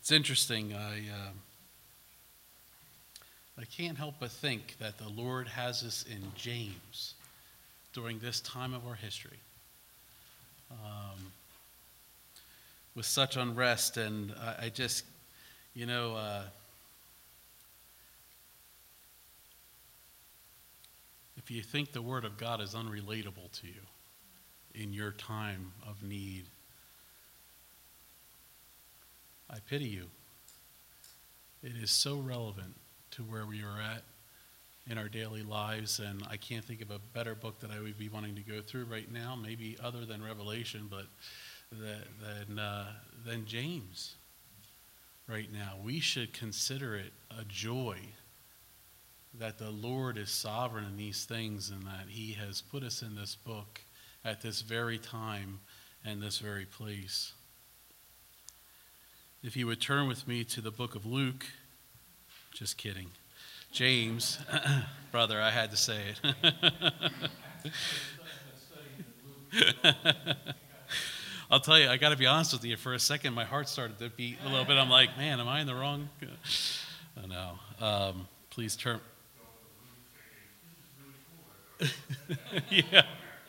It's interesting. I can't help but think that the Lord has us in James during this time of our history, with such unrest. And I just, if you think the Word of God is unrelatable to you in your time of need, I pity you. It is so relevant to where we are at in our daily lives, and I can't think of a better book that I would be wanting to go through right now, maybe other than Revelation, but than James right now. We should consider it a joy that the Lord is sovereign in these things and that he has put us in this book at this very time and this very place. If you would turn with me to the book of Luke, just kidding. James, brother, I had to say it. I'll tell you, I got to be honest with you. For a second, my heart started to beat a little bit. I'm like, man, am I in the wrong? Oh, no. Please turn. Yeah.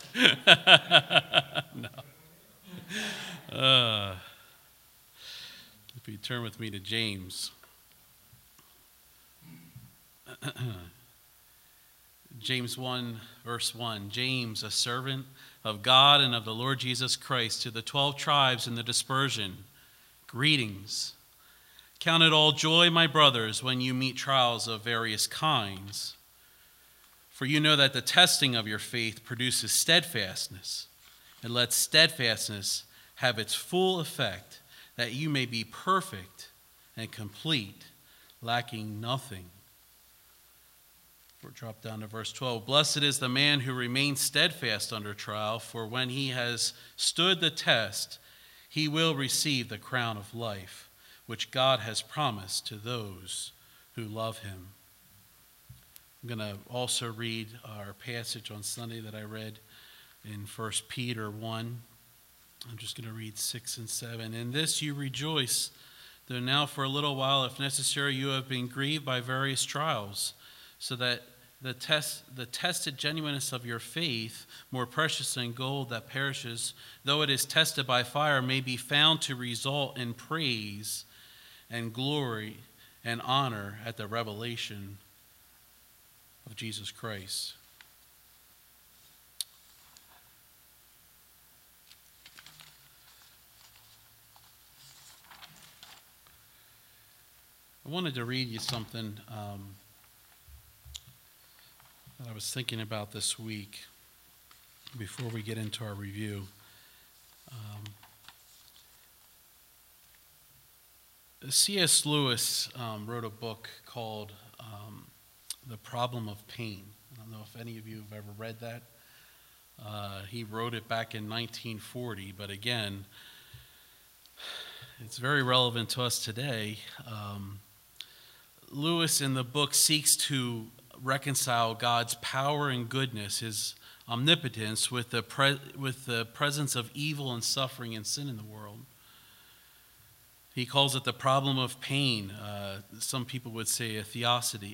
No. If you turn with me to James. James 1, verse 1. James, a servant of God and of the Lord Jesus Christ, to the 12 tribes in the dispersion, greetings. Count it all joy, my brothers, when you meet trials of various kinds. For you know that the testing of your faith produces steadfastness, and let steadfastness have its full effect, that you may be perfect and complete, lacking nothing. We'll drop down to verse 12. Blessed is the man who remains steadfast under trial, for when he has stood the test, he will receive the crown of life, which God has promised to those who love him. I'm going to also read our passage on Sunday that I read in 1 Peter 1. I'm just going to read 6 and 7. In this you rejoice, though now for a little while, if necessary, you have been grieved by various trials, so that the tested genuineness of your faith, more precious than gold that perishes, though it is tested by fire, may be found to result in praise and glory and honor at the revelation of Jesus Christ. I wanted to read you something that I was thinking about this week before we get into our review. C.S. Lewis wrote a book called The Problem of Pain. I don't know if any of you have ever read that. He wrote it back in 1940, but again, it's very relevant to us today. Lewis in the book seeks to reconcile God's power and goodness, his omnipotence, with the presence of evil and suffering and sin in the world. He calls it the problem of pain. Some people would say a theodicy.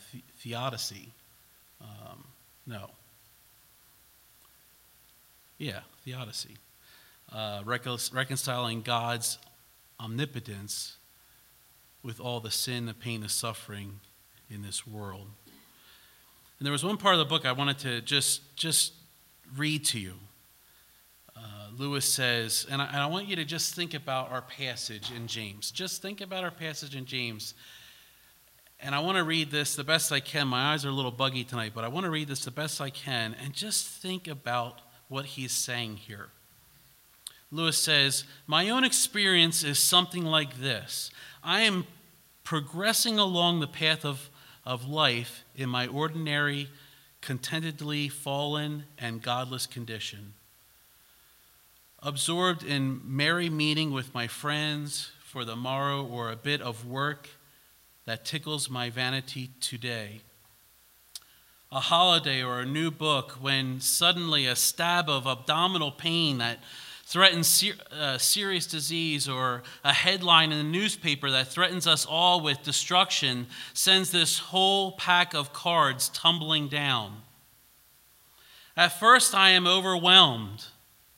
Theodicy. Reconciling God's omnipotence with all the sin, the pain, the suffering in this world. And there was one part of the book I wanted to just read to you. Lewis says, and I want you to just think about our passage in James. Just think about our passage in James. And I want to read this the best I can. My eyes are a little buggy tonight, but I want to read this the best I can and just think about what he's saying here. Lewis says, my own experience is something like this. I am progressing along the path of life in my ordinary, contentedly fallen and godless condition. Absorbed in merry meeting with my friends for the morrow or a bit of work that tickles my vanity today. A holiday or a new book when suddenly a stab of abdominal pain that threatens serious disease, or a headline in the newspaper that threatens us all with destruction sends this whole pack of cards tumbling down. At first, I am overwhelmed,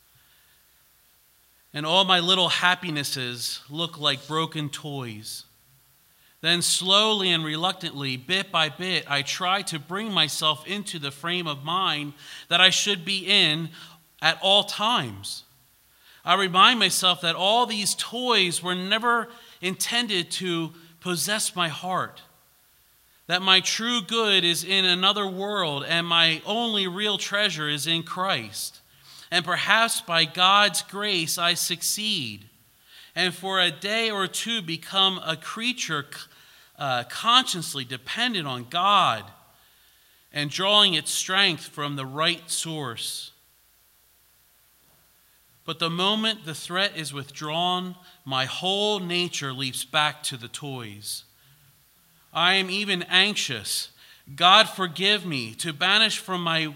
and all my little happinesses look like broken toys. Then slowly and reluctantly, bit by bit, I try to bring myself into the frame of mind that I should be in at all times. I remind myself that all these toys were never intended to possess my heart, that my true good is in another world and my only real treasure is in Christ. And perhaps by God's grace I succeed, and for a day or two become a creature consciously dependent on God and drawing its strength from the right source. But the moment the threat is withdrawn, my whole nature leaps back to the toys. I am even anxious, God forgive me, to banish from my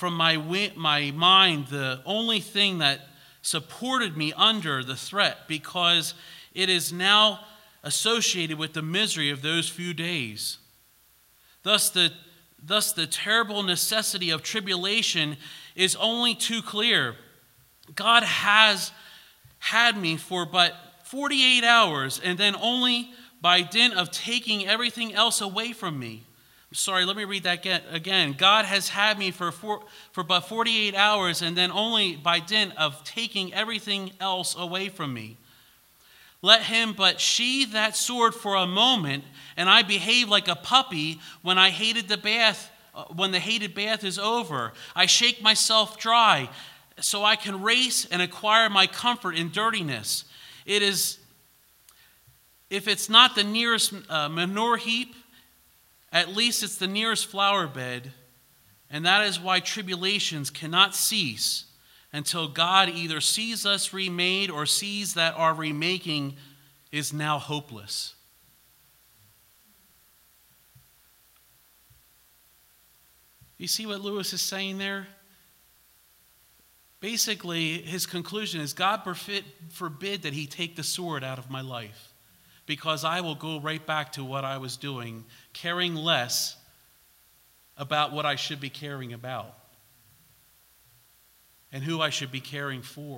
mind the only thing that supported me under the threat, because it is now associated with the misery of those few days. Thus the terrible necessity of tribulation is only too clear. God has had me for but 48 hours, and then only by dint of taking everything else away from me. Sorry, let me read that again. God has had me for but 48 hours, and then only by dint of taking everything else away from me. Let him but sheathe that sword for a moment, and I behave like a puppy when the hated bath is over. I shake myself dry so I can race and acquire my comfort in dirtiness. If it's not the nearest manure heap, at least it's the nearest flower bed, and that is why tribulations cannot cease until God either sees us remade or sees that our remaking is now hopeless. You see what Lewis is saying there? Basically, his conclusion is God forbid that he take the sword out of my life, because I will go right back to what I was doing, caring less about what I should be caring about and who I should be caring for.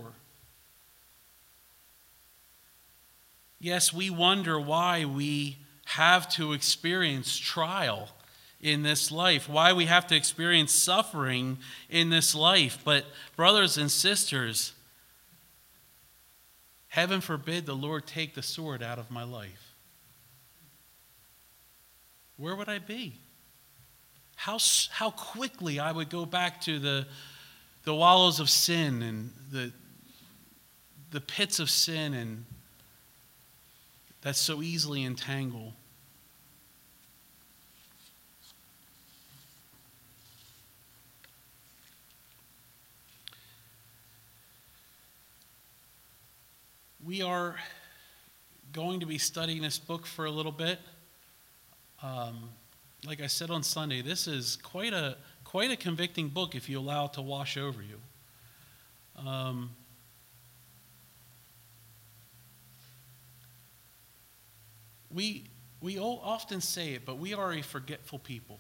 Yes, we wonder why we have to experience trial in this life, why we have to experience suffering in this life. But brothers and sisters, heaven forbid the Lord take the sword out of my life. Where would I be? How quickly I would go back to the wallows of sin and the pits of sin and that so easily entangle. We are going to be studying this book for a little bit. Like I said on Sunday, this is quite a convicting book if you allow it to wash over you. We all often say it, but we are a forgetful people.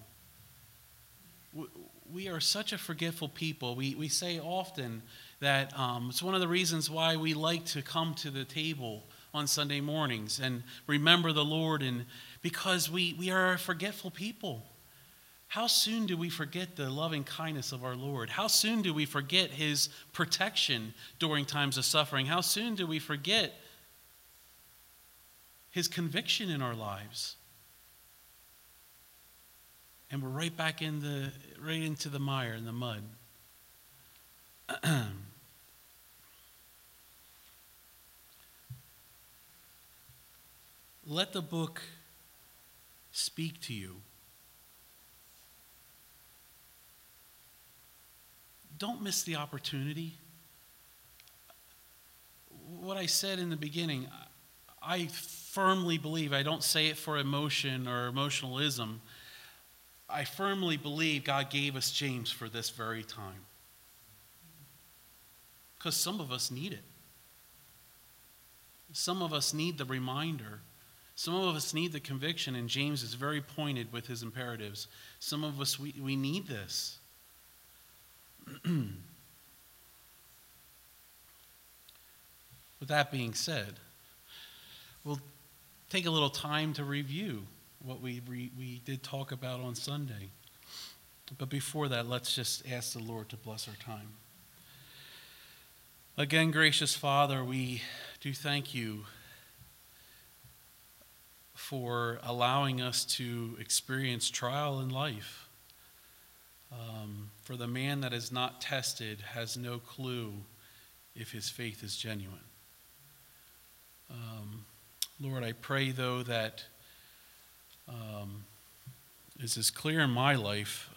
We are such a forgetful people. We say often that it's one of the reasons why we like to come to the table on Sunday mornings and remember the Lord, and because we are a forgetful people. How soon do we forget the loving kindness of our Lord? How soon do we forget his protection during times of suffering? How soon do we forget his conviction in our lives? And we're right back into the mire and the mud. Let the book speak to you. Don't miss the opportunity. What I said in the beginning, I firmly believe, I don't say it for emotion or emotionalism, I firmly believe God gave us James for this very time. Because some of us need it. Some of us need the reminder. Some of us need the conviction, and James is very pointed with his imperatives. Some of us, we need this. With that being said, we'll take a little time to review what we did talk about on Sunday. But before that, let's just ask the Lord to bless our time. Again, gracious Father, we do thank you for allowing us to experience trial in life. For the man that is not tested has no clue if his faith is genuine. Lord, I pray, though, that this is clear in my life.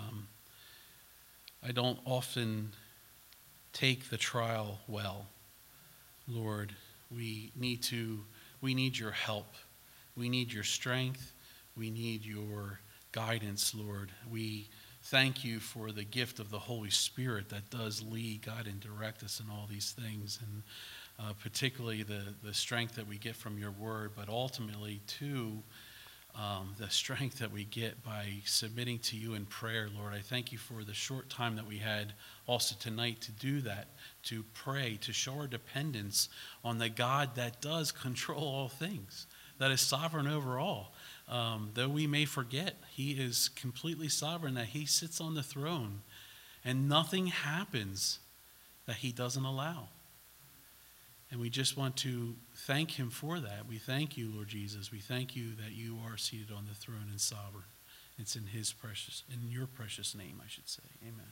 I don't often take the trial well. Lord, we need your help. We need your strength. We need your guidance, Lord. We thank you for the gift of the Holy Spirit that does lead, guide, and direct us in all these things, and particularly the strength that we get from your word, but ultimately, too, the strength that we get by submitting to you in prayer, Lord. I thank you for the short time that we had also tonight to do that, to pray, to show our dependence on the God that does control all things, that is sovereign over all. Though we may forget, he is completely sovereign, that he sits on the throne, and nothing happens that he doesn't allow. And we just want to thank him for that. We thank you, Lord Jesus. We thank you that you are seated on the throne and sovereign. It's in your precious name, I should say. Amen.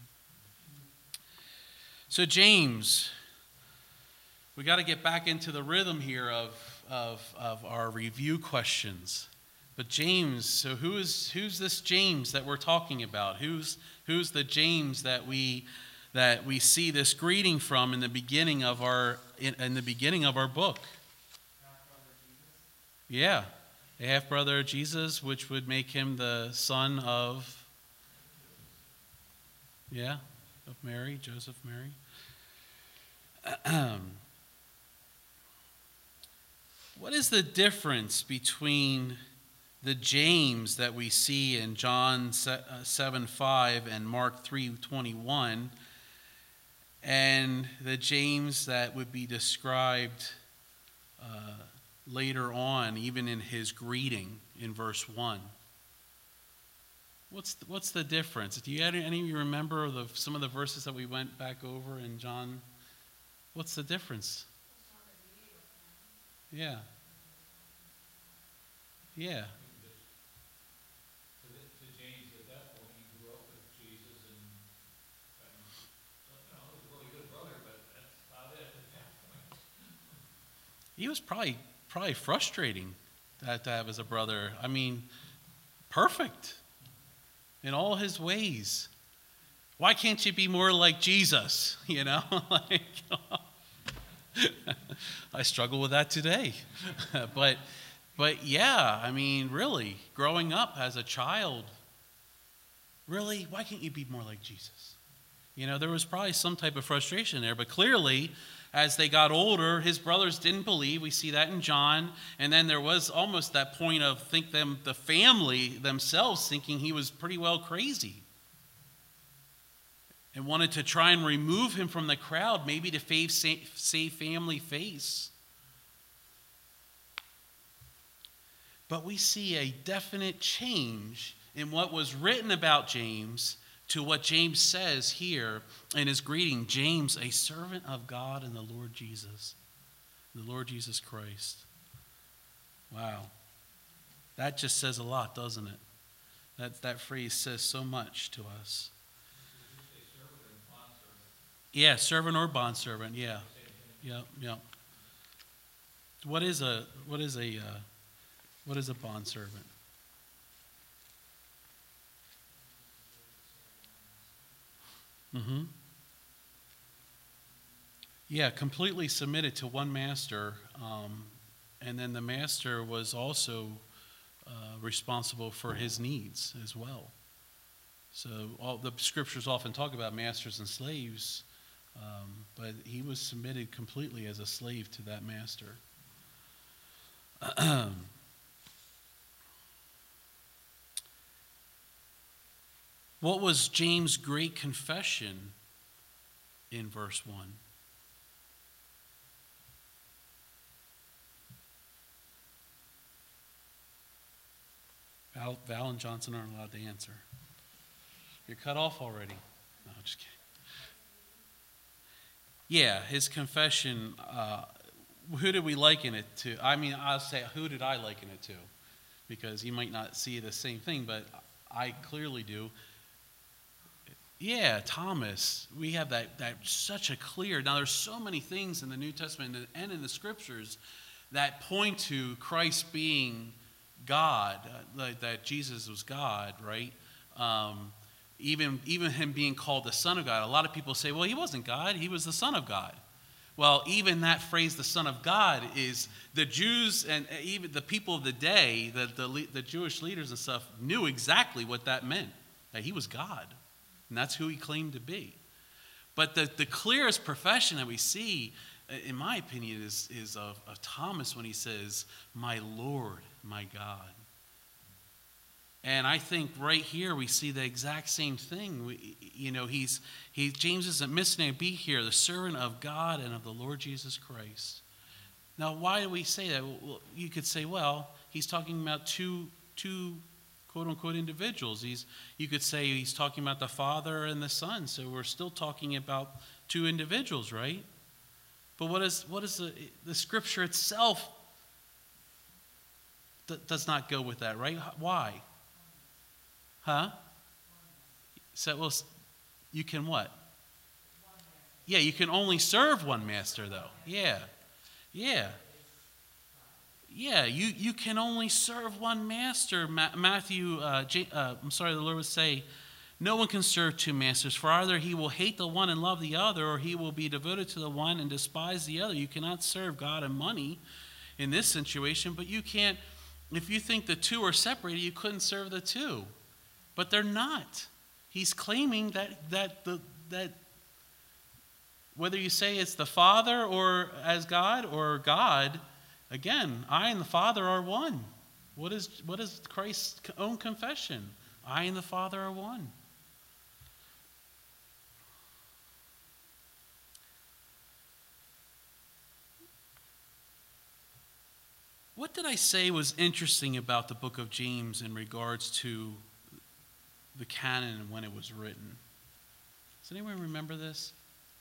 So James, we got to get back into the rhythm here of our review questions. But James, so who's this James that we're talking about? Who's the James that we see this greeting from in the beginning of our book? Yeah, the half-brother of Jesus, which would make him the son of Mary, Joseph, Mary. What is the difference between the James that we see in John 7:5 and Mark 3:21 and the James that would be described later on, even in his greeting in verse 1? What's the difference? Do you any of you remember some of the verses that we went back over in John? What's the difference? Yeah. Yeah. To James at that point, he grew up with Jesus and was a really good brother, but that's about it at that point. He was probably frustrating to have as a brother. I mean, perfect in all his ways. Why can't you be more like Jesus? I struggle with that today. But yeah, I mean, really, growing up as a child, really, why can't you be more like Jesus? There was probably some type of frustration there, but clearly, as they got older, his brothers didn't believe. We see that in John. And then there was almost that point of the family themselves thinking he was pretty well crazy and wanted to try and remove him from the crowd, maybe to save family face. But we see a definite change in what was written about James to what James says here in his greeting. James, a servant of God and the Lord Jesus Christ. Wow. That just says a lot, doesn't it? That phrase says so much to us. Yeah, servant or bondservant. Yeah. Yep. What is a bondservant? Mm-hmm. Yeah, completely submitted to one master, and then the master was also responsible for his needs as well. So all the scriptures often talk about masters and slaves, but he was submitted completely as a slave to that master. What was James' great confession in verse 1? Val and Johnson aren't allowed to answer. You're cut off already. No, just kidding. Yeah, his confession, who did we liken it to? I mean, I'll say, who did I liken it to? Because you might not see the same thing, but I clearly do. Yeah, Thomas. We have that such a clear. Now, there's so many things in the New Testament and in the Scriptures that point to Christ being God, that Jesus was God, right? Even him being called the Son of God. A lot of people say, well, he wasn't God, he was the Son of God. Well, even that phrase, the Son of God, is the Jews and even the people of the day, the Jewish leaders and stuff, knew exactly what that meant, that he was God. And that's who he claimed to be. But the clearest profession that we see, in my opinion, is of Thomas when he says, my Lord, my God. And I think right here we see the exact same thing. James isn't missing a beat here, the servant of God and of the Lord Jesus Christ. Now, why do we say that? Well, you could say, well, he's talking about two quote-unquote individuals. You could say he's talking about the Father and the Son, so we're still talking about two individuals, right? But what is the Scripture itself does not go with that, right? Why? Huh? So, well, you can what? Yeah, you can only serve one master, though. Yeah. You can only serve one master. The Lord would say, no one can serve two masters, for either he will hate the one and love the other, or he will be devoted to the one and despise the other. You cannot serve God and money in this situation, but you can't, if you think the two are separated, you couldn't serve the two. But they're not. He's claiming that whether you say it's the Father or as God or God, again, I and the Father are one. What is Christ's own confession? I and the Father are one. What did I say was interesting about the book of James in regards to the canon and when it was written? Does anyone remember this?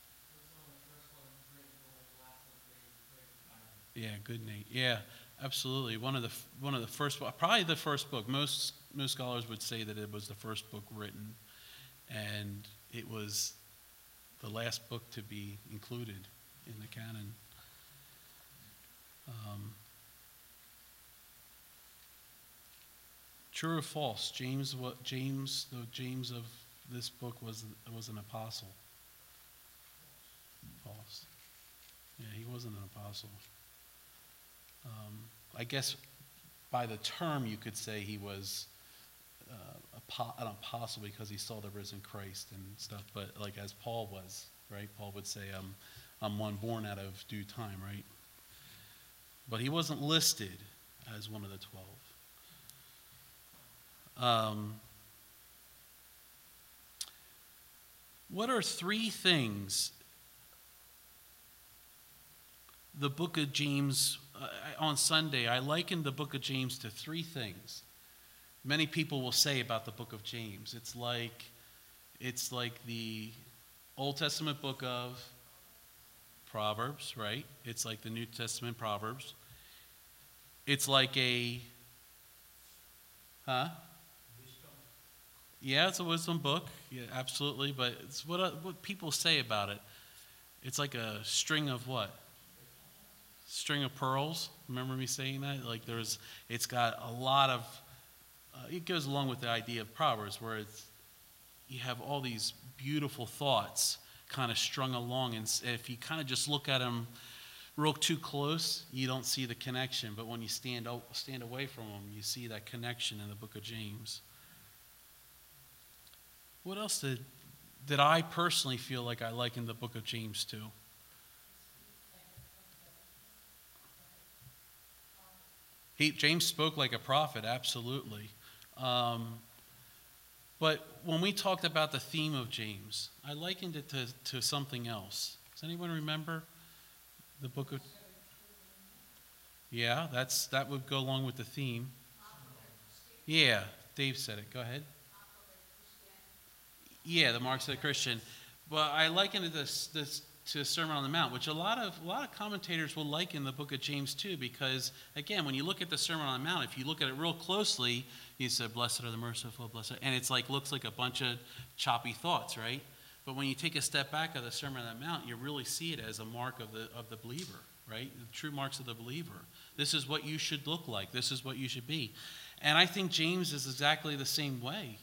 Yeah, good, Nate. Yeah, absolutely. One of the first, probably the first book. Most scholars would say that it was the first book written, and it was the last book to be included in the canon. True or false? James of this book was an apostle. False. Yeah, he wasn't an apostle. I guess by the term you could say he was an apostle because he saw the risen Christ and stuff. But like as Paul was, right? Paul would say, "I'm one born out of due time," right? But he wasn't listed as one of the 12. What are three things the book of James, on Sunday, I likened the book of James to three things. Many people will say about the book of James, it's like the Old Testament book of Proverbs, right? It's like the New Testament Proverbs. It's like yeah, it's a wisdom book. Yeah, absolutely. But it's what people say about it. It's like a string of what? String of pearls. Remember me saying that? Like it's got a lot of. It goes along with the idea of Proverbs, where you have all these beautiful thoughts kind of strung along, and if you kind of just look at them real too close, you don't see the connection. But when you stand away from them, you see that connection in the book of James. What else did I personally feel like I likened the book of James to? James spoke like a prophet, absolutely. But when we talked about the theme of James, I likened it to something else. Does anyone remember the book of? Yeah, that would go along with the theme. Yeah, Dave said it. Go ahead. Yeah, the marks of the Christian. But I liken it to Sermon on the Mount, which a lot of commentators will liken the book of James too, because again, when you look at the Sermon on the Mount, if you look at it real closely, he said, "Blessed are the merciful, blessed," and it's like looks like a bunch of choppy thoughts, right? But when you take a step back of the Sermon on the Mount, you really see it as a mark of the believer, right? The true marks of the believer. This is what you should look like. This is what you should be. And I think James is exactly the same way.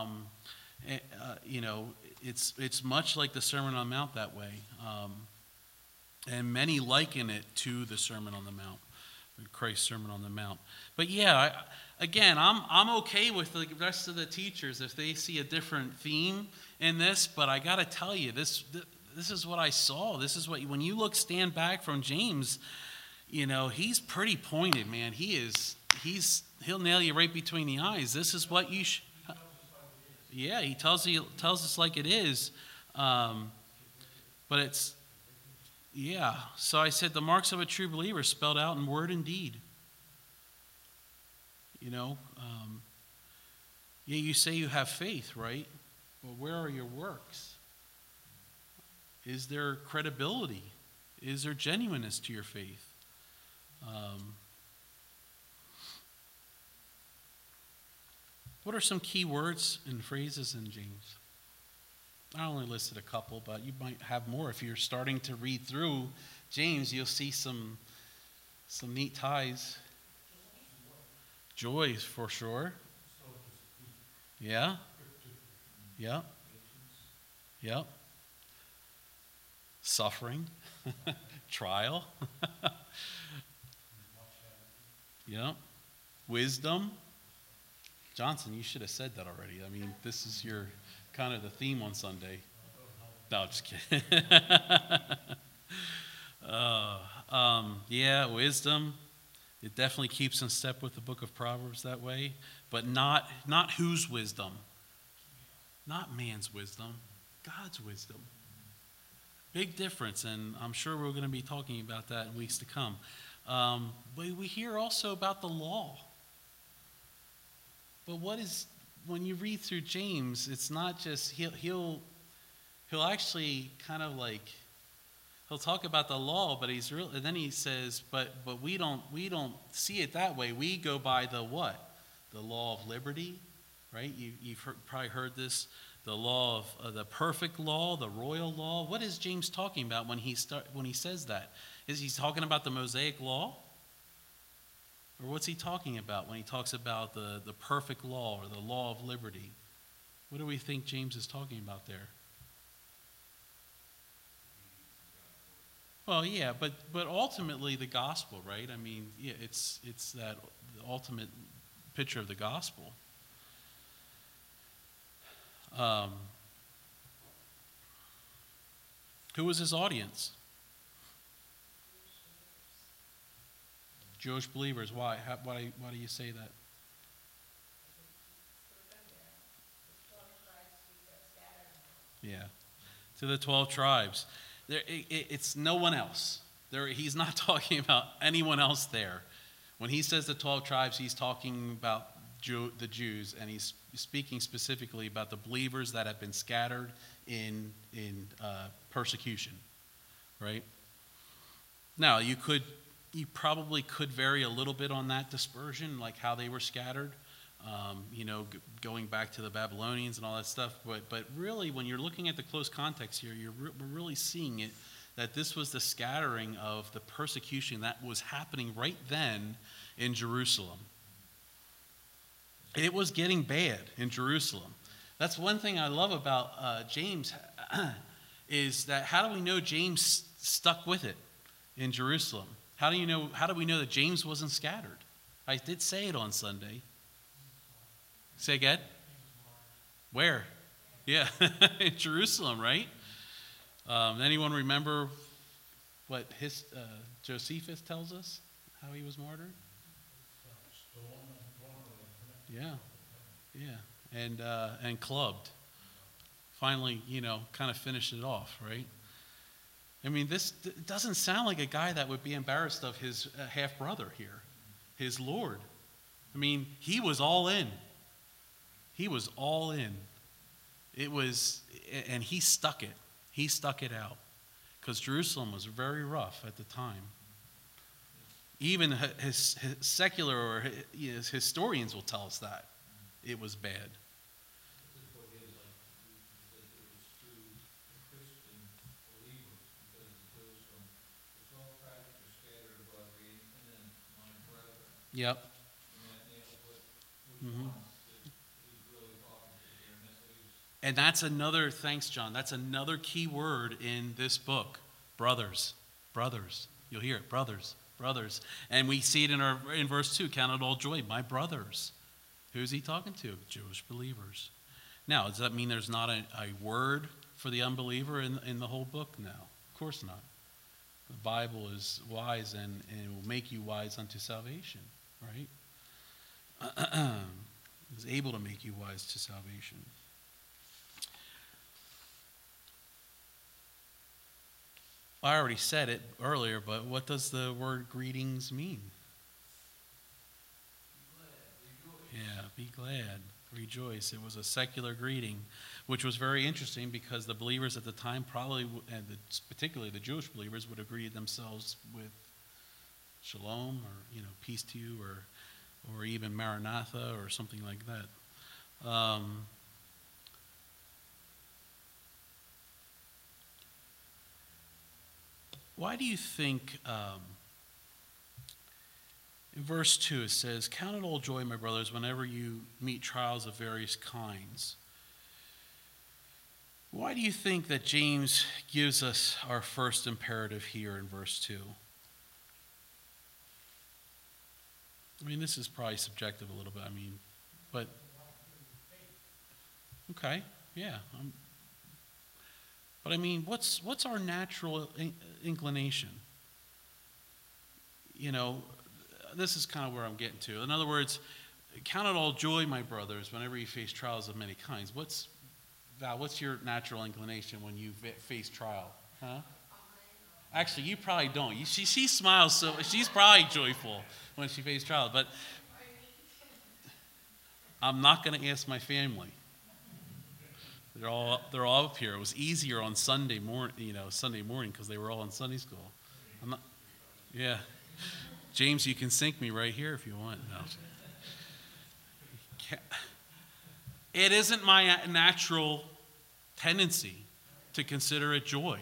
It's much like the Sermon on the Mount that way. And many liken it to the Sermon on the Mount, Christ's Sermon on the Mount. But yeah, I'm okay with the rest of the teachers if they see a different theme in this. But I got to tell you, this is what I saw. This is what when you stand back from James, he's pretty pointed, man. He'll nail you right between the eyes. This is what you should. Yeah, he tells us like it is. But it's, yeah. So I said the marks of a true believer spelled out in word and deed. You say you have faith, right? But where are your works? Is there credibility? Is there genuineness to your faith? What are some key words and phrases in James? I only listed a couple, but you might have more. If you're starting to read through James, you'll see some neat ties. Joy, for sure. Yeah. Yeah. Yeah. Suffering. Trial. Yeah. Wisdom. Johnson, you should have said that already. I mean, this is your kind of the theme on Sunday. No, just kidding. Wisdom. It definitely keeps in step with the book of Proverbs that way, but not whose wisdom, not man's wisdom, God's wisdom. Big difference, and I'm sure we're going to be talking about that in weeks to come. But we hear also about the law. But when you read through James, it's not just he'll actually kind of like he'll talk about the law, but and then he says, but we don't see it that way. We go by the what? The law of liberty, right? You've probably heard this. The law of the perfect law, the royal law. What is James talking about when he says that? Is he talking about the Mosaic law? Or what's he talking about when he talks about the perfect law or the law of liberty? What do we think James is talking about there? Well, yeah, but ultimately the gospel, right? I mean, yeah, it's that the ultimate picture of the gospel. Who was his audience? Jewish believers. Why? Why do you say that? Yeah, to the 12 tribes. It's no one else. He's not talking about anyone else there. When he says the 12 tribes, he's talking about the Jews, and he's speaking specifically about the believers that have been scattered in persecution, right? Now, you probably could vary a little bit on that dispersion, like how they were scattered, going back to the Babylonians and all that stuff. But really, when you're looking at the close context here, we're really seeing it, that this was the scattering of the persecution that was happening right then in Jerusalem. It was getting bad in Jerusalem. That's one thing I love about James, is that how do we know James stuck with it in Jerusalem? How do we know that James wasn't scattered? I did say it on Sunday. Say again? Where? Yeah, in Jerusalem, right? Anyone remember what Josephus tells us, how he was martyred? Yeah, yeah, and clubbed. Finally, kind of finished it off, right? I mean, this doesn't sound like a guy that would be embarrassed of his half brother here, his Lord. I mean, he was all in. He was all in. And he stuck it. He stuck it out because Jerusalem was very rough at the time. Even his secular or his historians will tell us that it was bad. This is what it is, like you said, it was true Christian believers, because it goes from the 12 tribes are scattered abroad, and then my brethren. Yep. And that nails which Mhm. ones that he's really talking to here, and that's what he's. And that's another, thanks, John, that's another key word in this book. Brothers. Brothers. You'll hear it, brothers. Brothers. And we see it in verse 2, count it all joy, my brothers. Who's he talking to? Jewish believers. Now, does that mean there's not a word for the unbeliever in the whole book? No, of course not. The Bible is wise and it will make you wise unto salvation, right? It's able to make you wise to salvation. I already said it earlier, but what does the word greetings mean? Yeah, be glad, rejoice. It was a secular greeting, which was very interesting because the believers at the time probably, and particularly the Jewish believers, would have greeted themselves with shalom or peace to you, or even Maranatha or something like that. Why do you think, in verse 2 it says, count it all joy, my brothers, whenever you meet trials of various kinds. Why do you think that James gives us our first imperative here in verse 2? I mean, this is probably subjective a little bit, but, okay, yeah. But what's our natural inclination? This is kind of where I'm getting to. In other words, count it all joy, my brothers, whenever you face trials of many kinds. Val, what's your natural inclination when you face trial? Huh? Actually, you probably don't. She smiles, so she's probably joyful when she faces trial. But I'm not going to ask my family. They're all up here. It was easier on Sunday morning because they were all in Sunday school. Yeah. James, you can sink me right here if you want. No. It isn't my natural tendency to consider it joy.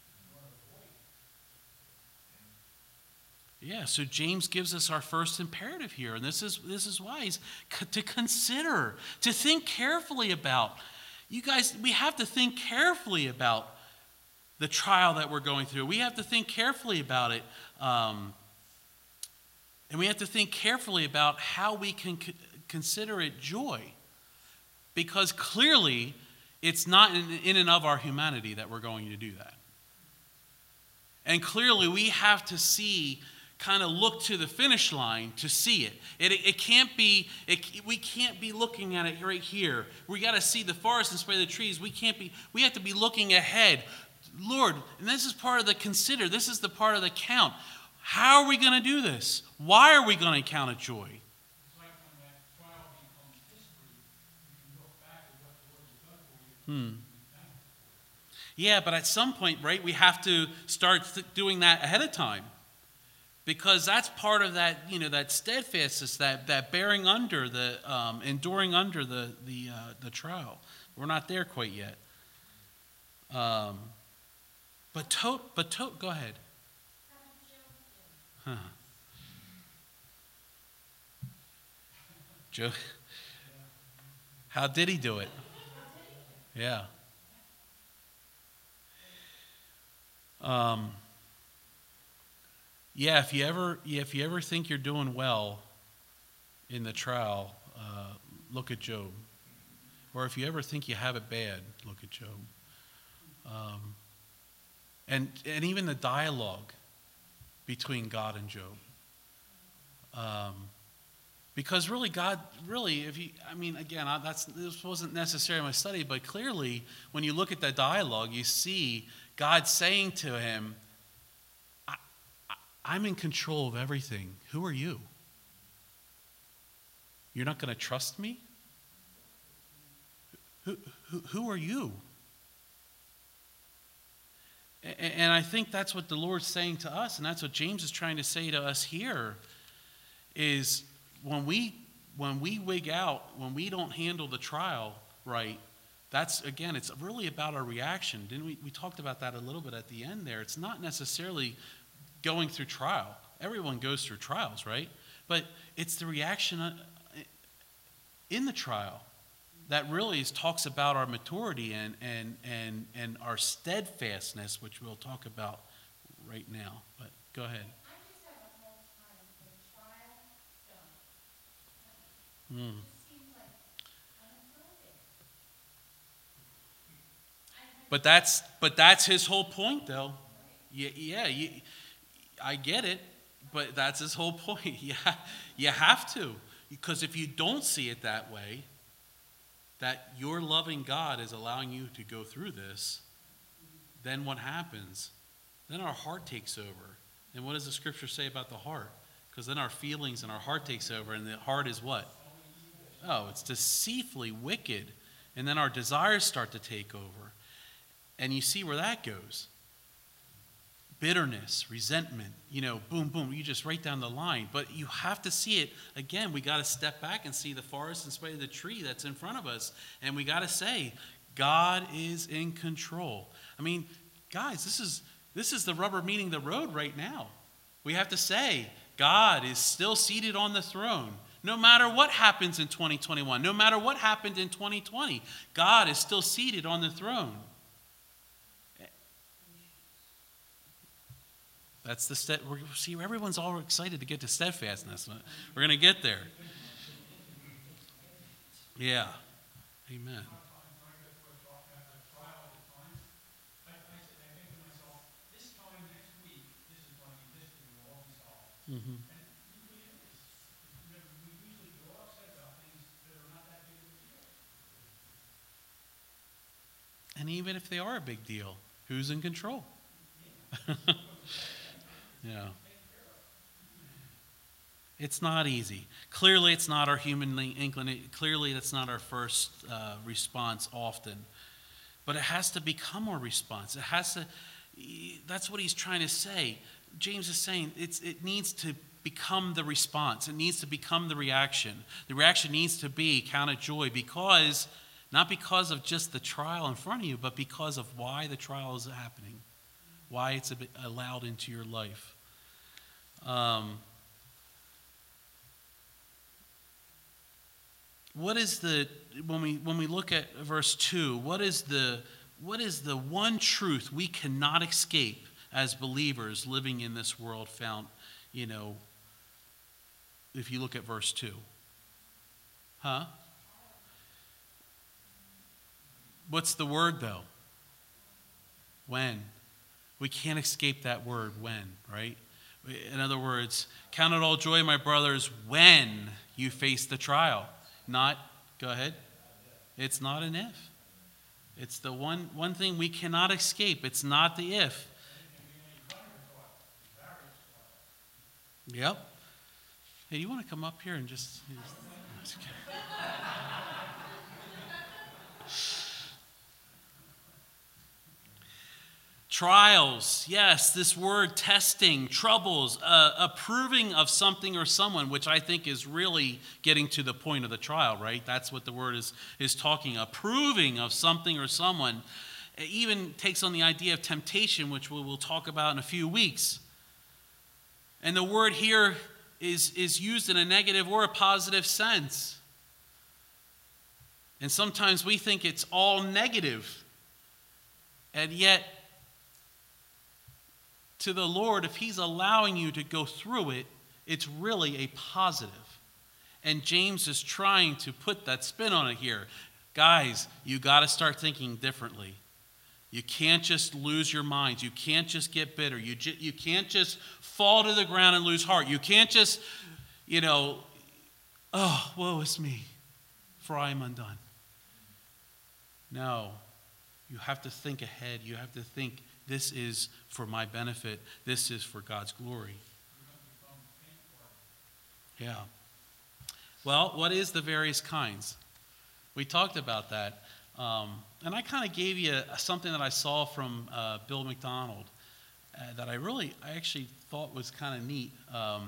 Yeah, so James gives us our first imperative here, and this is wise to consider, to think carefully about. You guys, we have to think carefully about the trial that we're going through. We have to think carefully about it. And we have to think carefully about how we can consider it joy. Because clearly, it's not in and of our humanity that we're going to do that. And clearly, we have to kind of look to the finish line to see it. It can't be, we can't be looking at it right here. We got to see the forest in spite of the trees. We have to be looking ahead. Lord, and this is part of the consider. This is the part of the count. How are we going to do this? Why are we going to count it joy? It's like when that trial becomes history, you can look back at what the Lord has done for you. And be thankful for it. Yeah, but at some point, right, we have to start doing that ahead of time. Because that's part of that, that steadfastness, that bearing under the, enduring under the trial. We're not there quite yet. But go ahead. Huh. Joe, how did he do it? Yeah. Yeah, if you ever think you're doing well in the trial, look at Job. Or if you ever think you have it bad, look at Job. And even the dialogue between God and Job. Because really, God, really, this wasn't necessarily my study, but clearly, when you look at that dialogue, you see God saying to him, I'm in control of everything. Who are you? You're not going to trust me? Who are you? And I think that's what the Lord's saying to us, and that's what James is trying to say to us here, is when we wig out, when we don't handle the trial right, that's, again, it's really about our reaction. Didn't we talked about that a little bit at the end there. It's not necessarily going through trial. Everyone goes through trials, right? But it's the reaction in the trial that really talks about our maturity and our steadfastness, which we'll talk about right now. But go ahead. I just have a hard time with the trial done. It seems like unafforded. But that's his whole point, though. I get it, but that's his whole point. You have to, because if you don't see it that way, that your loving God is allowing you to go through this, then what happens? Then our heart takes over. And what does the scripture say about the heart? Because then our feelings and our heart takes over, and the heart is what? Oh, it's deceitfully wicked. And then our desires start to take over. And you see where that goes. Bitterness, resentment, boom, boom, you just right down the line. But you have to see it. Again, we got to step back and see the forest in spite of the tree that's in front of us. And we got to say, God is in control. I mean, guys, this is the rubber meeting the road right now. We have to say, God is still seated on the throne. No matter what happens in 2021, no matter what happened in 2020, God is still seated on the throne. That's the step. See, everyone's all excited to get to steadfastness. We're going to get there. Yeah. Amen. Mm-hmm. And even if they are a big deal, who's in control? Yeah. It's not easy. Clearly, it's not our human inclination. Clearly, that's not our first response often. But it has to become our response. It has to. That's what he's trying to say. James is saying it needs to become the response. It needs to become the reaction. The reaction needs to be count it joy not because of just the trial in front of you, but because of why the trial is happening, why it's allowed into your life. What is when we look at verse 2, what is the one truth we cannot escape as believers living in this world found, if you look at verse 2? What's the word though? When. We can't escape that word when, right? In other words, count it all joy, my brothers, when you face the trial. Not, go ahead. It's not an if. It's the one thing we cannot escape. It's not the if. Yep. Hey, you want to come up here and just trials, yes, this word testing, troubles, approving of something or someone, which I think is really getting to the point of the trial, right? That's what the word is talking, approving of something or someone. It even takes on the idea of temptation, which we'll talk about in a few weeks. And the word here is used in a negative or a positive sense. And sometimes we think it's all negative. And yet, to the Lord, if he's allowing you to go through it, it's really a positive. And James is trying to put that spin on it here. Guys, you got to start thinking differently. You can't just lose your minds. You can't just get bitter. You can't just fall to the ground and lose heart. You can't just, oh, woe is me, for I am undone. No, you have to think ahead. You have to think, this is for my benefit. This is for God's glory. Yeah. Well, what is the various kinds? We talked about that. And I kind of gave you something that I saw from Bill McDonald that I actually thought was kind of neat.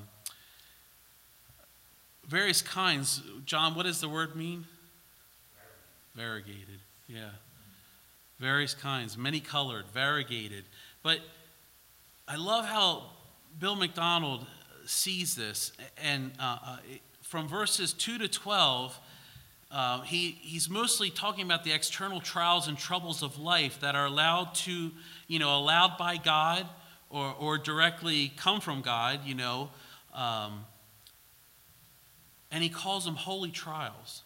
Various kinds. John, what does the word mean? Variegated. Yeah. Various kinds, many colored, variegated. But I love how Bill McDonald sees this. And from verses 2 to 12, he's mostly talking about the external trials and troubles of life that are allowed by God or directly come from God, and he calls them holy trials.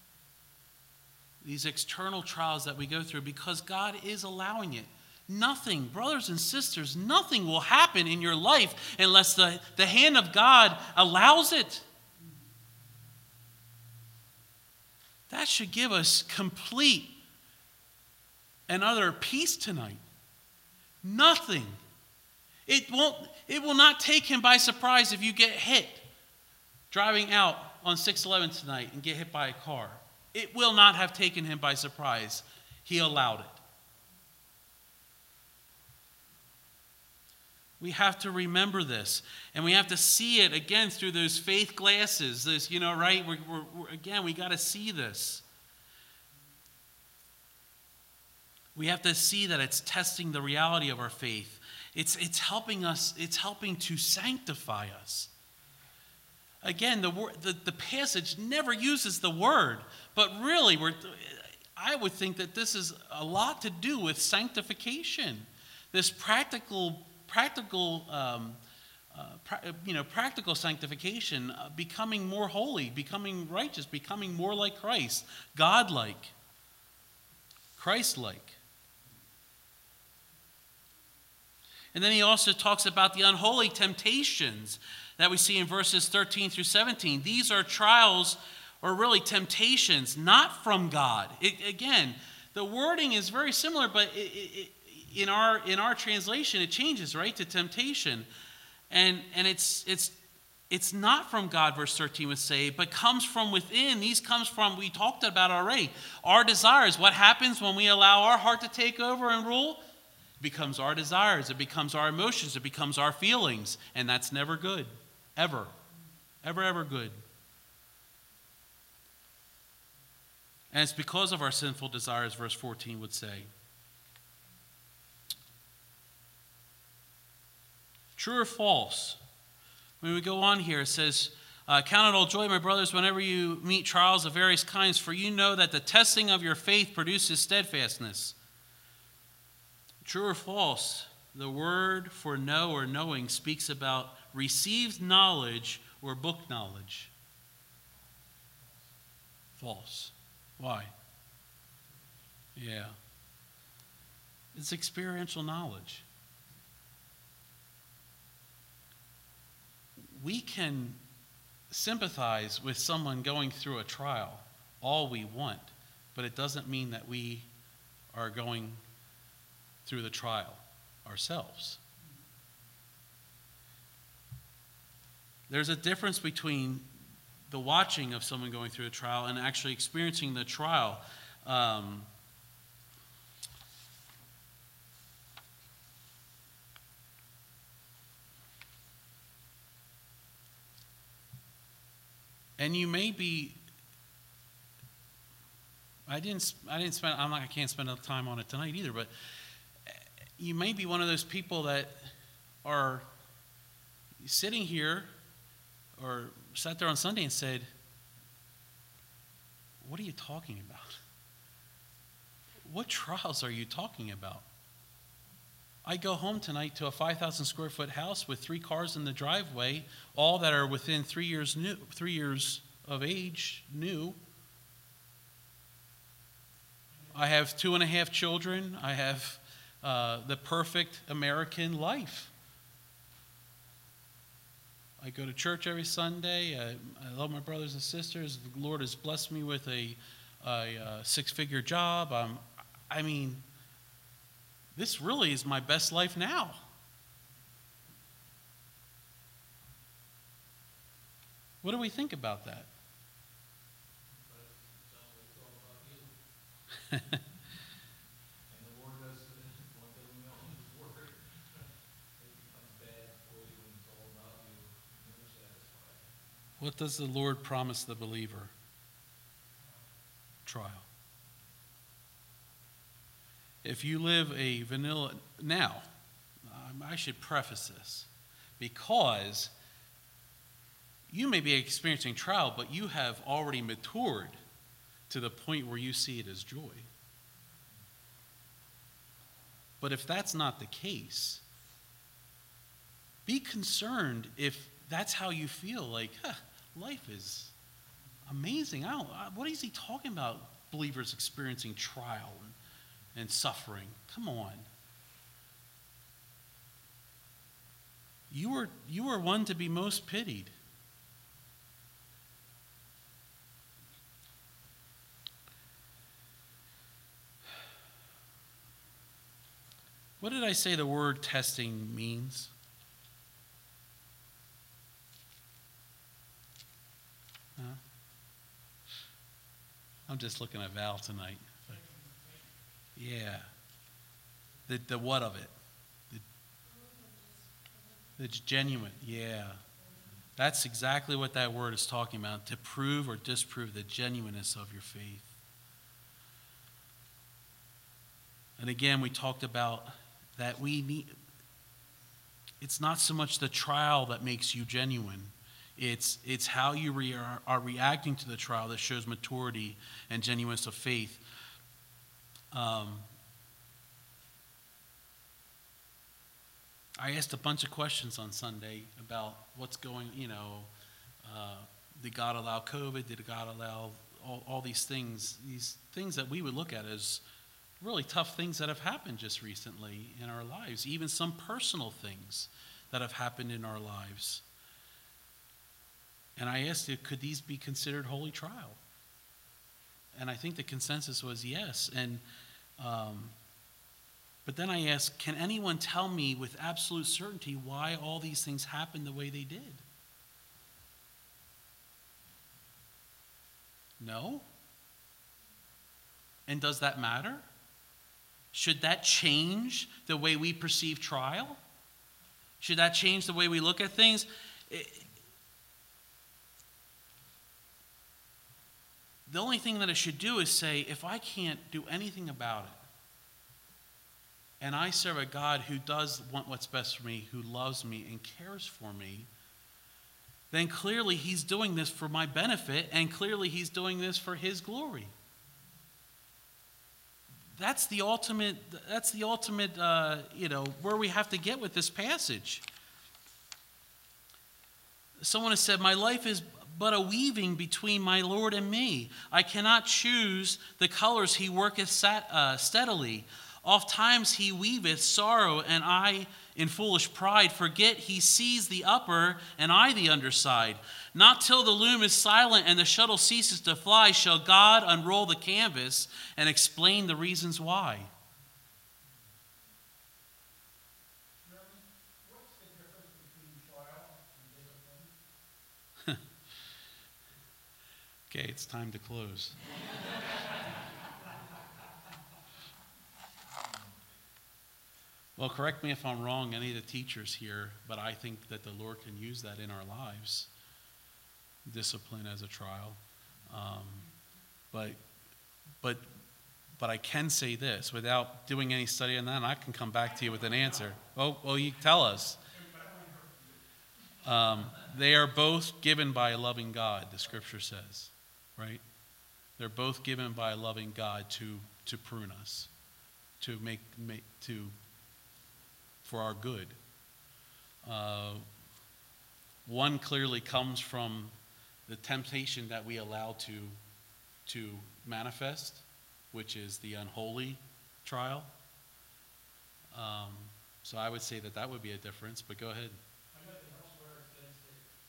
These external trials that we go through because God is allowing it. Nothing, brothers and sisters, nothing will happen in your life unless the hand of God allows it. That should give us complete and utter peace tonight. Nothing. It will not take him by surprise if you get hit driving out on 611 tonight and get hit by a car. It will not have taken him by surprise. He allowed it. We have to remember this, and we have to see it again through those faith glasses. This, right? We got to see this. We have to see that it's testing the reality of our faith. It's helping us. It's helping to sanctify us. Again, the passage never uses the word, but really, I would think that this is a lot to do with sanctification. This practical sanctification, becoming more holy, becoming righteous, becoming more like Christ, God-like, Christ-like. And then he also talks about the unholy temptations that we see in verses 13 through 17. These are trials, or really temptations, not from God. Again, the wording is very similar, but in our translation, it changes, right, to temptation. And it's not from God, verse 13 would say, but comes from within. These comes from, we talked about already, our desires. What happens when we allow our heart to take over and rule? It becomes our desires. It becomes our emotions. It becomes our feelings. And that's never good. Ever. Ever, ever good. And it's because of our sinful desires, verse 14 would say. True or false? When we go on here, it says, count it all joy, my brothers, whenever you meet trials of various kinds, for you know that the testing of your faith produces steadfastness. True or false? The word for know or knowing speaks about received knowledge or book knowledge. False. Why? Yeah. It's experiential knowledge. We can sympathize with someone going through a trial all we want, but it doesn't mean that we are going through the trial ourselves. There's a difference between the watching of someone going through a trial and actually experiencing the trial. And you may be, I can't spend enough time on it tonight either, but you may be one of those people that are sitting here or sat there on Sunday and said, what are you talking about? What trials are you talking about? I go home tonight to a 5,000 square foot house with 3 cars in the driveway, all that are within 3 years of age, new. I have 2.5 children. I have the perfect American life. I go to church every Sunday. I love my brothers and sisters. The Lord has blessed me with a six-figure job. I mean, this really is my best life now. What do we think about that? But it sounds like it's all about you. And the Lord does, one thing we know in His Word, it becomes bad for you when it's all about you. You're never satisfied. What does the Lord promise the believer? Trial. If you live a vanilla, now, I should preface this, because you may be experiencing trial, but you have already matured to the point where you see it as joy. But if that's not the case, be concerned if that's how you feel, like, life is amazing. What is he talking about, believers experiencing trial and suffering? Come on. You are one to be most pitied. What did I say the word testing means? Huh? I'm just looking at Val tonight. Yeah. The what of it? It's genuine. Yeah. That's exactly what that word is talking about, to prove or disprove the genuineness of your faith. And again, we talked about that it's not so much the trial that makes you genuine. It's how you are reacting to the trial that shows maturity and genuineness of faith. I asked a bunch of questions on Sunday about what's going, did God allow COVID? Did God allow all these things that we would look at as really tough things that have happened just recently in our lives, even some personal things that have happened in our lives. And I asked you, could these be considered holy trial? And I think the consensus was yes. And but then I asked, can anyone tell me with absolute certainty why all these things happened the way they did? No? And does that matter? Should that change the way we perceive trial? Should that change the way we look at things? The only thing that it should do is say, if I can't do anything about it, and I serve a God who does want what's best for me, who loves me and cares for me, then clearly He's doing this for my benefit, and clearly He's doing this for His glory. That's the ultimate, where we have to get with this passage. Someone has said, my life is but a weaving between my Lord and me. I cannot choose the colors He worketh steadily. Oft times He weaveth sorrow, and I, in foolish pride, forget He sees the upper, and I the underside. Not till the loom is silent and the shuttle ceases to fly shall God unroll the canvas and explain the reasons why. What's the difference between trial and discipline? Okay, it's time to close. Well, correct me if I'm wrong, any of the teachers here, but I think that the Lord can use that in our lives. Discipline as a trial. But I can say this, without doing any study on that, and I can come back to you with an answer. Well, you tell us. They are both given by a loving God, the Scripture says, right? They're both given by a loving God to prune us, for our good. One clearly comes from the temptation that we allow to manifest, which is the unholy trial. So I would say that would be a difference, but go ahead. I know that elsewhere it says that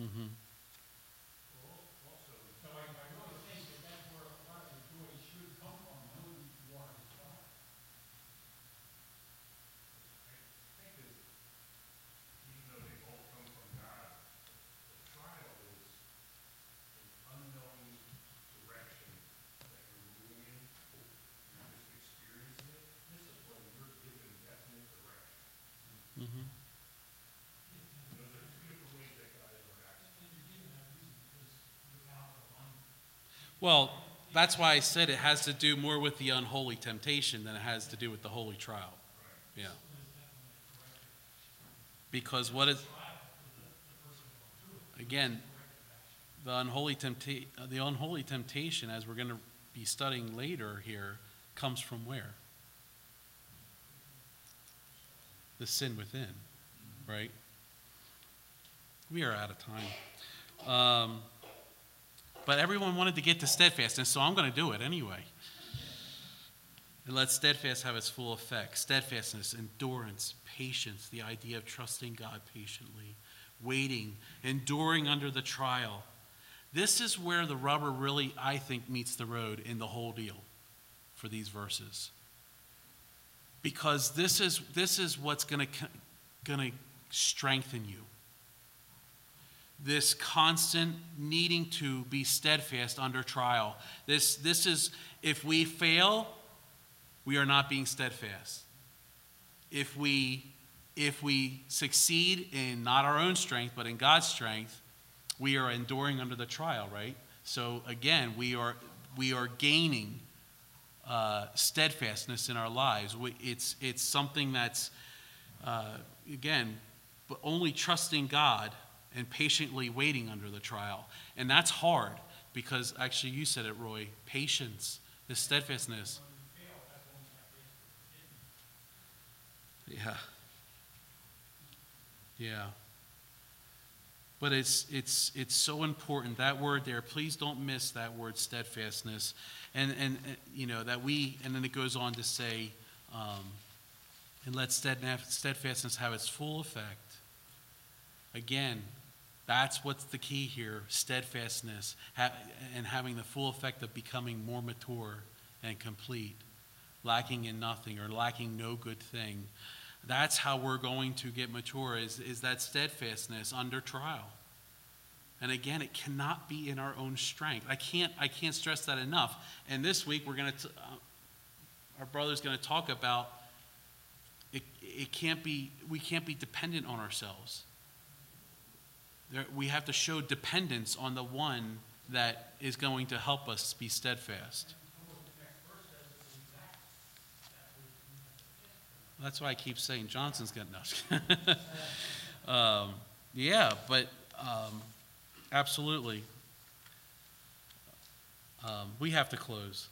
Mhm. Also, so I really think that that's where a lot of the joy should come from, knowing you are his child. I think that even though they both come from God, the trial is an unknown direction that you're moving in. You're just experiencing it. This is when you're given definite direction. Mhm. And those are two different ways that God interacts. And you're given that reason because you're out of alignment. Well, that's why I said it has to do more with the unholy temptation than it has to do with the holy trial. Yeah. Because what is, again, the unholy temptation, as we're going to be studying later here, comes from where? The sin within, right? We are out of time. But everyone wanted to get to steadfastness, so I'm going to do it anyway. And let steadfast have its full effect. Steadfastness, endurance, patience, the idea of trusting God patiently, waiting, enduring under the trial. This is where the rubber really, I think, meets the road in the whole deal for these verses. Because this is what's going to strengthen you. This constant needing to be steadfast under trial. This is, if we fail, we are not being steadfast. If we succeed in not our own strength, but in God's strength, we are enduring under the trial, right? So again, we are gaining steadfastness in our lives. It's something that's again, but only trusting God and patiently waiting under the trial. And that's hard because actually you said it, Roy, patience, the steadfastness. Yeah. Yeah. But it's so important. That word there, please don't miss that word steadfastness. And you know, that and then it goes on to say, and let steadfastness have its full effect. Again, that's what's the key here, steadfastness, and having the full effect of becoming more mature and complete, lacking in nothing or lacking no good thing. That's how we're going to get mature, is that steadfastness under trial. And again, it cannot be in our own strength. I can't stress that enough. And this week our brother's going to talk about we can't be dependent on ourselves. We have to show dependence on the one that is going to help us be steadfast. That's why I keep saying Johnson's got enough. Yeah, but absolutely. We have to close.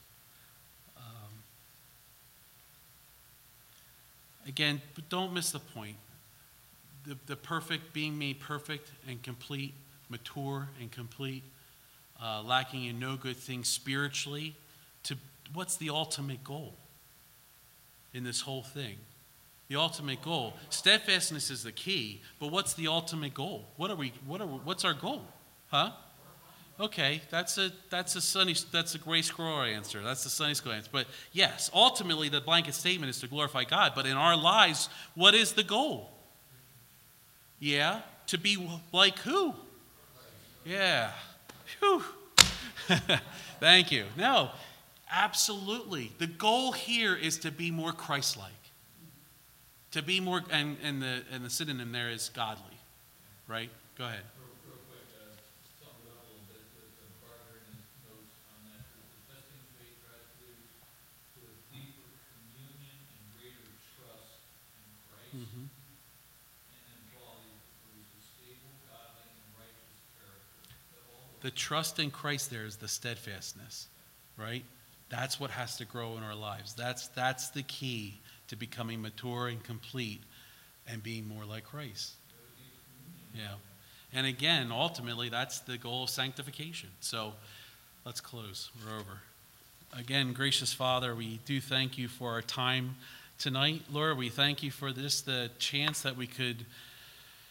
Again, but don't miss the point. The perfect, being made perfect and complete, mature and complete, lacking in no good thing spiritually. What's the ultimate goal in this whole thing? The ultimate goal. Steadfastness is the key, but what's the ultimate goal? What's our goal? Huh? Okay, that's a Gray Squirrel answer. That's the Sunday school answer. But yes, ultimately the blanket statement is to glorify God. But in our lives, what is the goal? Yeah, to be like who? Yeah. Whew. Thank you. No, absolutely. The goal here is to be more Christ-like. To be more, and the synonym there is godly, right? Go ahead. Real quick, sum it up a little bit with Carter and his notes on that. The testing faith tries to lead to a deeper communion and greater trust in Christ. Mm-hmm. And then Paul produces stable, godly, and righteous character. The trust in Christ there is the steadfastness, right? That's what has to grow in our lives. That's the key to becoming mature and complete and being more like Christ. Yeah. And again, ultimately, that's the goal of sanctification. So let's close. We're over. Again, gracious Father, we do thank you for our time tonight. Lord, we thank you for the chance that we could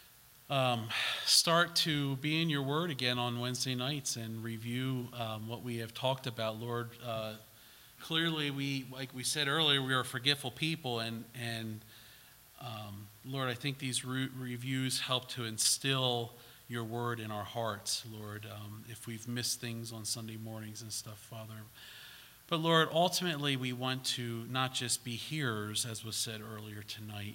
start to be in your word again on Wednesday nights and review what we have talked about, Lord. Clearly, like we said earlier, we are a forgetful people, and Lord, I think these reviews help to instill your word in our hearts, Lord, if we've missed things on Sunday mornings and stuff, Father. But Lord, ultimately, we want to not just be hearers, as was said earlier tonight.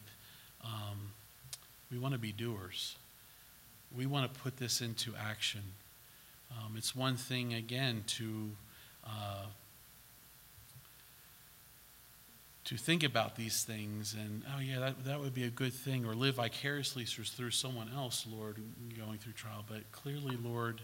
We want to be doers. We want to put this into action. It's one thing, again, to think about these things and, oh yeah, that would be a good thing, or live vicariously through someone else, Lord, going through trial. But clearly, Lord,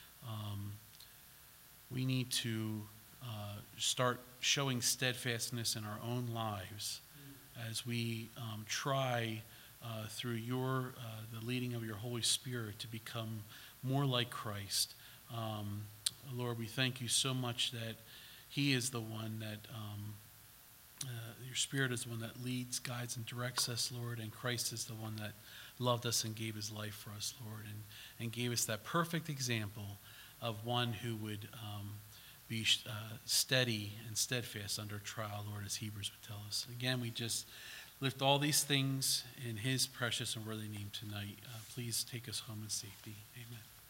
we need to start showing steadfastness in our own lives as we try through the leading of your Holy Spirit to become more like Christ. Lord, we thank you so much that he is the one that your Spirit is the one that leads, guides, and directs us, Lord, and Christ is the one that loved us and gave his life for us, Lord, and gave us that perfect example of one who would be steady and steadfast under trial, Lord, as Hebrews would tell us. Again, we just lift all these things in his precious and worthy name tonight. Please take us home in safety. Amen.